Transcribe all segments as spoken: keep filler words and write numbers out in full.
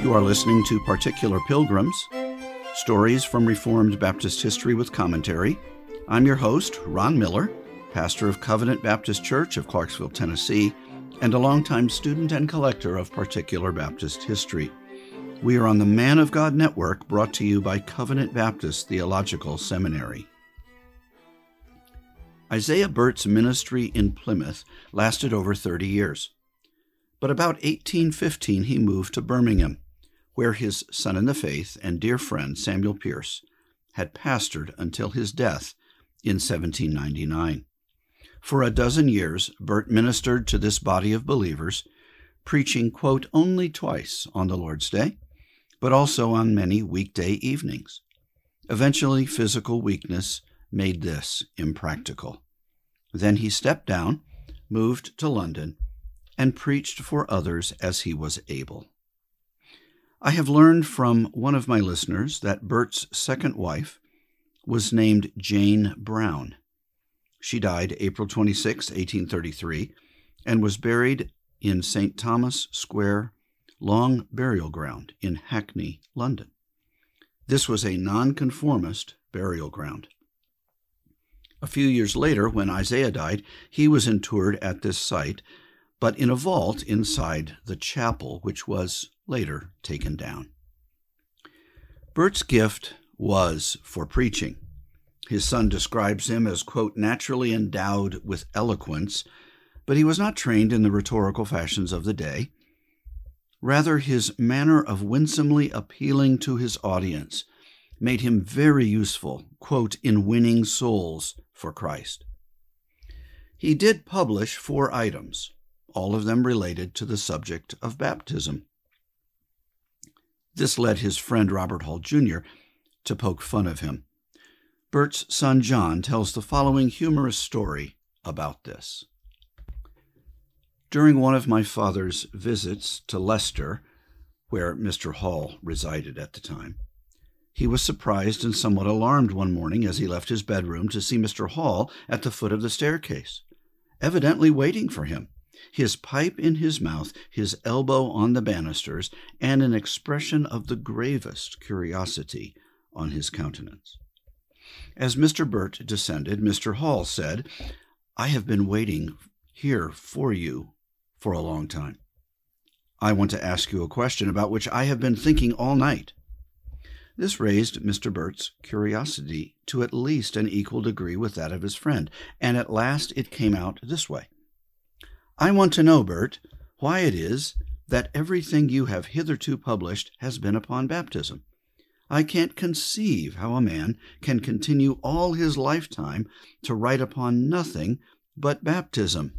You are listening to Particular Pilgrims, stories from Reformed Baptist history with commentary. I'm your host, Ron Miller, pastor of Covenant Baptist Church of Clarksville, Tennessee, and a longtime student and collector of Particular Baptist history. We are on the Man of God Network, brought to you by Covenant Baptist Theological Seminary. Isaiah Burt's ministry in Plymouth lasted over thirty years. But about eighteen fifteen he moved to Birmingham, where his son in the faith and dear friend Samuel Pierce had pastored until his death in seventeen ninety-nine. For a dozen years, Burt ministered to this body of believers, preaching, quote, only twice on the Lord's Day, but also on many weekday evenings. Eventually, physical weakness made this impractical. Then he stepped down, moved to London, and preached for others as he was able. I have learned from one of my listeners that Burt's second wife was named Jane Brown. She died April twenty-sixth, eighteen thirty-three, and was buried in Saint Thomas Square Long Burial Ground in Hackney, London. This was a nonconformist burial ground. A few years later, when Isaiah died, he was interred at this site, but in a vault inside the chapel, which was later taken down. Burt's gift was for preaching. His son describes him as, quote, naturally endowed with eloquence, but he was not trained in the rhetorical fashions of the day. Rather, his manner of winsomely appealing to his audience made him very useful, quote, in winning souls for Christ. He did publish four items, all of them related to the subject of baptism. This led his friend Robert Hall Junior to poke fun of him. Burt's son John tells the following humorous story about this. During one of my father's visits to Leicester, where Mister Hall resided at the time, he was surprised and somewhat alarmed one morning as he left his bedroom to see Mister Hall at the foot of the staircase, evidently waiting for him, his pipe in his mouth, his elbow on the banisters, and an expression of the gravest curiosity on his countenance. As Mister Burt descended, Mister Hall said, "I have been waiting here for you for a long time. I want to ask you a question about which I have been thinking all night." This raised Mister Burt's curiosity to at least an equal degree with that of his friend, and at last it came out this way. "I want to know, Burt, why it is that everything you have hitherto published has been upon baptism. I can't conceive how a man can continue all his lifetime to write upon nothing but baptism."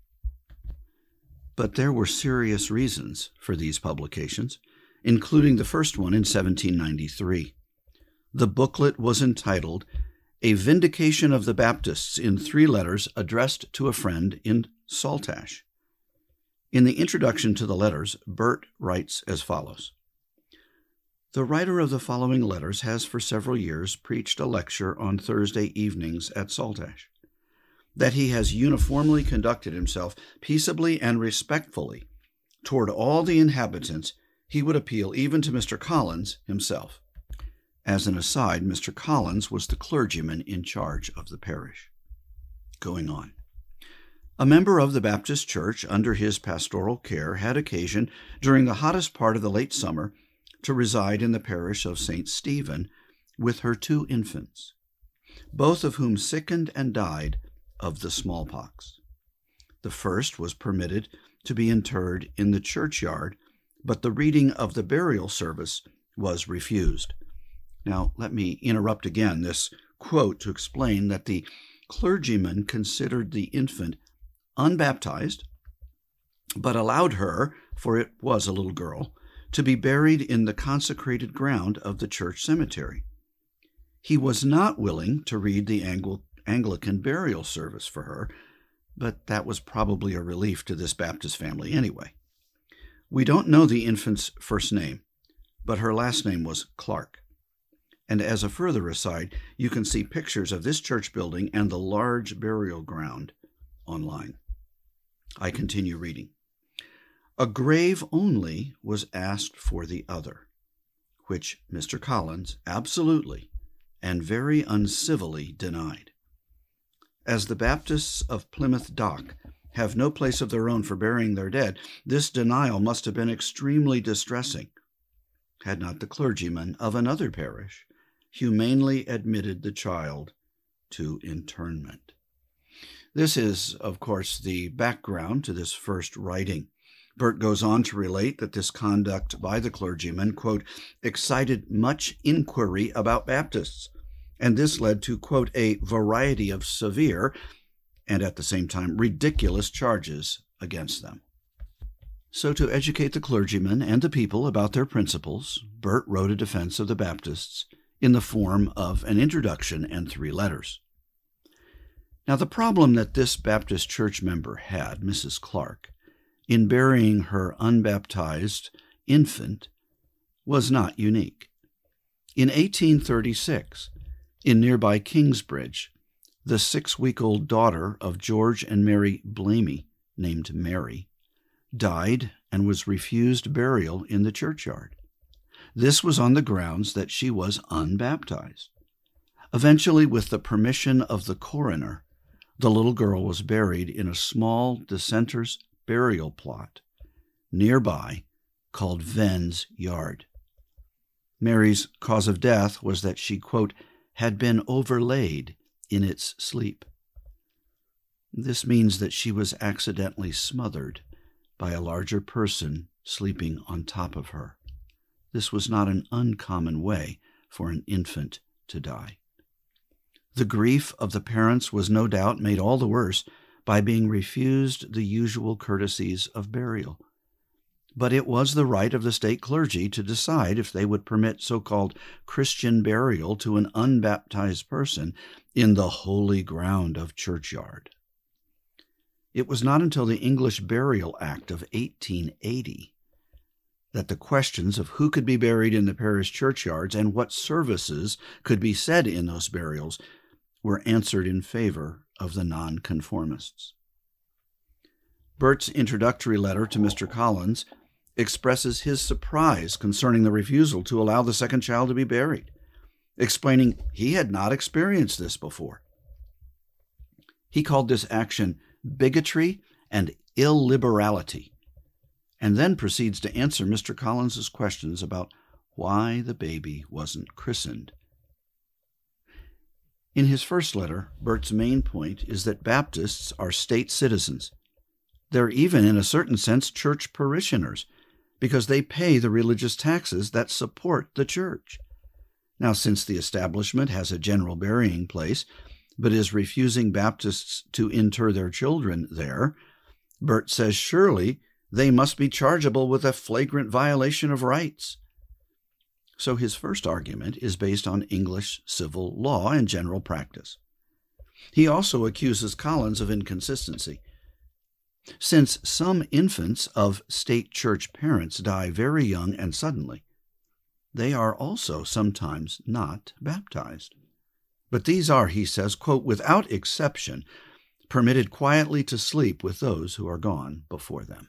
But there were serious reasons for these publications, including the first one in seventeen ninety-three. The booklet was entitled A Vindication of the Baptists in Three Letters Addressed to a Friend in Saltash. In the introduction to the letters, Burt writes as follows. The writer of the following letters has for several years preached a lecture on Thursday evenings at Saltash. That he has uniformly conducted himself peaceably and respectfully toward all the inhabitants, he would appeal even to Mister Collins himself. As an aside, Mister Collins was the clergyman in charge of the parish. Going on. A member of the Baptist Church under his pastoral care had occasion, during the hottest part of the late summer, to reside in the parish of Saint Stephen with her two infants, both of whom sickened and died of the smallpox. The first was permitted to be interred in the churchyard, but the reading of the burial service was refused. Now, let me interrupt again this quote to explain that the clergyman considered the infant unbaptized, but allowed her, for it was a little girl, to be buried in the consecrated ground of the church cemetery. He was not willing to read the Angl- Anglican burial service for her, but that was probably a relief to this Baptist family anyway. We don't know the infant's first name, but her last name was Clark. And as a further aside, you can see pictures of this church building and the large burial ground online. I continue reading. A grave only was asked for the other, which Mister Collins absolutely and very uncivilly denied. As the Baptists of Plymouth Dock have no place of their own for burying their dead, this denial must have been extremely distressing, had not the clergyman of another parish humanely admitted the child to internment. This is, of course, the background to this first writing. Burt goes on to relate that this conduct by the clergyman, quote, excited much inquiry about Baptists, and this led to, quote, a variety of severe and at the same time ridiculous charges against them. So to educate the clergyman and the people about their principles, Burt wrote a defense of the Baptists in the form of an introduction and three letters. Now, the problem that this Baptist church member had, Missus Clark, in burying her unbaptized infant was not unique. In eighteen thirty-six, in nearby Kingsbridge, the six-week-old daughter of George and Mary Blamey, named Mary, died and was refused burial in the churchyard. This was on the grounds that she was unbaptized. Eventually, with the permission of the coroner, the little girl was buried in a small dissenter's burial plot nearby called Venn's Yard. Mary's cause of death was that she, quote, had been overlaid in its sleep. This means that she was accidentally smothered by a larger person sleeping on top of her. This was not an uncommon way for an infant to die. The grief of the parents was no doubt made all the worse by being refused the usual courtesies of burial. But it was the right of the state clergy to decide if they would permit so-called Christian burial to an unbaptized person in the holy ground of churchyard. It was not until the English Burial Act of eighteen eighty that the questions of who could be buried in the parish churchyards and what services could be said in those burials were answered in favor of the nonconformists. Burt's introductory letter to Mister Collins expresses his surprise concerning the refusal to allow the second child to be buried, explaining he had not experienced this before. He called this action bigotry and illiberality, and then proceeds to answer Mister Collins's questions about why the baby wasn't christened. In his first letter, Burt's main point is that Baptists are state citizens. They're even, in a certain sense, church parishioners, because they pay the religious taxes that support the church. Now, since the establishment has a general burying place, but is refusing Baptists to inter their children there, Burt says surely they must be chargeable with a flagrant violation of rights. So his first argument is based on English civil law and general practice. He also accuses Collins of inconsistency. Since some infants of state church parents die very young and suddenly, they are also sometimes not baptized. But these are, he says, quote, without exception, permitted quietly to sleep with those who are gone before them.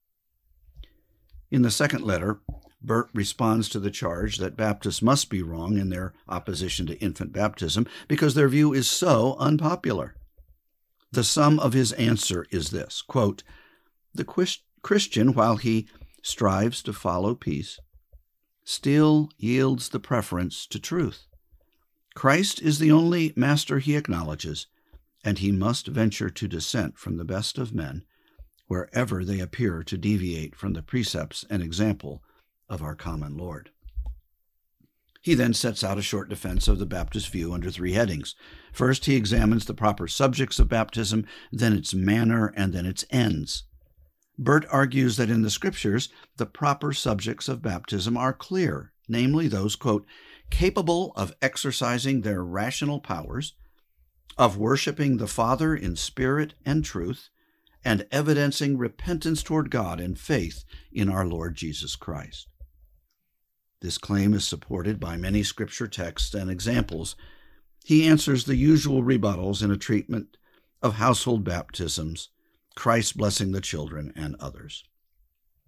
In the second letter, Burt responds to the charge that Baptists must be wrong in their opposition to infant baptism because their view is so unpopular. The sum of his answer is this, quote, the Christian, while he strives to follow peace, still yields the preference to truth. Christ is the only master he acknowledges, and he must venture to dissent from the best of men wherever they appear to deviate from the precepts and example of our common Lord. He then sets out a short defense of the Baptist view under three headings. First, he examines the proper subjects of baptism, then its manner, and then its ends. Burt argues that in the Scriptures, the proper subjects of baptism are clear, namely those, quote, capable of exercising their rational powers, of worshiping the Father in spirit and truth, and evidencing repentance toward God and faith in our Lord Jesus Christ. This claim is supported by many scripture texts and examples. He answers the usual rebuttals in a treatment of household baptisms, Christ blessing the children, and others.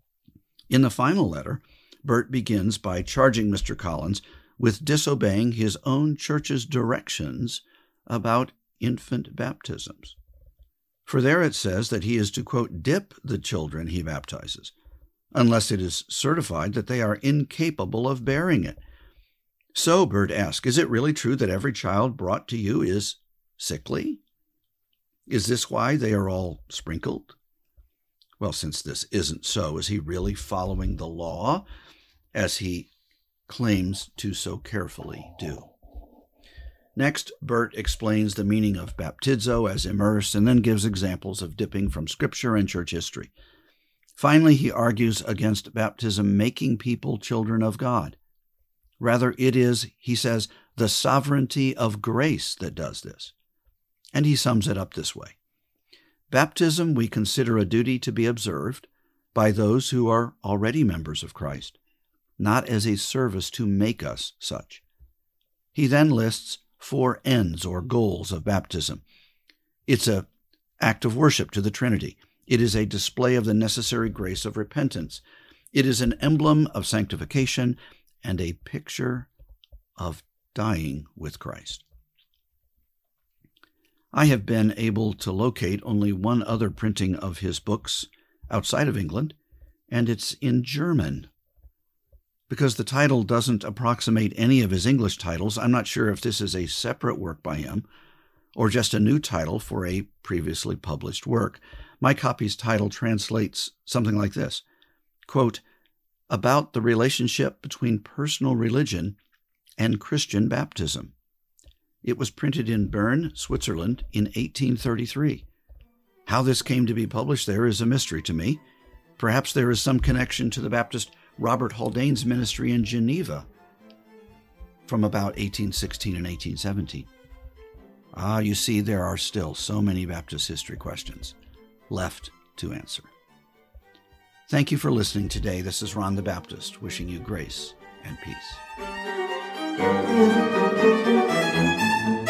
In the final letter, Burt begins by charging Mister Collins with disobeying his own church's directions about infant baptisms. For there it says that he is to, quote, dip the children he baptizes, unless it is certified that they are incapable of bearing it. So, Burt asks, is it really true that every child brought to you is sickly? Is this why they are all sprinkled? Well, since this isn't so, is he really following the law as he claims to so carefully do? Next, Burt explains the meaning of baptizo as immerse, and then gives examples of dipping from Scripture and church history. Finally, he argues against baptism making people children of God. Rather, it is, he says, the sovereignty of grace that does this. And he sums it up this way. Baptism we consider a duty to be observed by those who are already members of Christ, not as a service to make us such. He then lists four ends or goals of baptism. It's an act of worship to the Trinity. It is a display of the necessary grace of repentance. It is an emblem of sanctification and a picture of dying with Christ. I have been able to locate only one other printing of his books outside of England, and it's in German. Because the title doesn't approximate any of his English titles, I'm not sure if this is a separate work by him or just a new title for a previously published work. My copy's title translates something like this, quote, about the relationship between personal religion and Christian baptism. It was printed in Bern, Switzerland in eighteen thirty-three. How this came to be published there is a mystery to me. Perhaps there is some connection to the Baptist Robert Haldane's ministry in Geneva from about eighteen sixteen and eighteen seventeen. Ah, you see, there are still so many Baptist history questions left to answer. Thank you for listening today. This is Ron the Baptist, wishing you grace and peace.